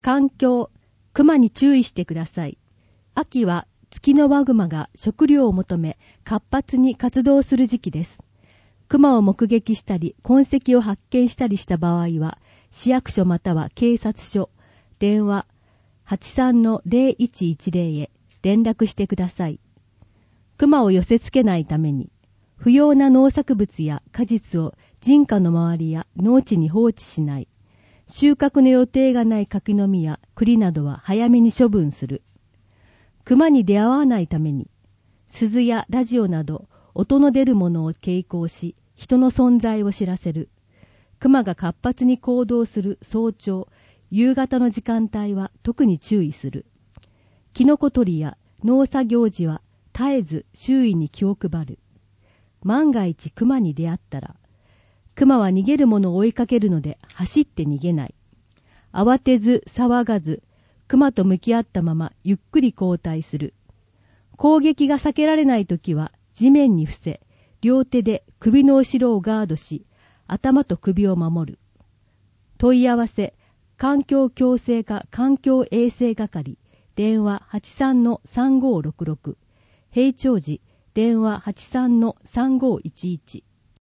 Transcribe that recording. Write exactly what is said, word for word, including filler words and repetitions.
環境、熊に注意してください。秋はツキノワグマが食料を求め活発に活動する時期です。熊を目撃したり痕跡を発見したりした場合は、市役所または警察署、電話 はちさんのゼロいちいちゼロ へ連絡してください。熊を寄せつけないために、不要な農作物や果実を人家の周りや農地に放置しない。収穫の予定がない柿の実や栗などは早めに処分する。熊に出会わないために、鈴やラジオなど音の出るものを携行し、人の存在を知らせる。熊が活発に行動する早朝、夕方の時間帯は特に注意する。キノコ採りや農作業時は絶えず周囲に気を配る。万が一熊に出会ったら、熊は逃げるものを追いかけるので走って逃げない。慌てず騒がず、熊と向き合ったままゆっくり後退する。攻撃が避けられないときは地面に伏せ、両手で首の後ろをガードし、頭と首を守る。問い合わせ、環境共生課環境衛生係、電話 はちさんのさんごーろくろく、平長寺、電話 はちさんのさんごーいちいち。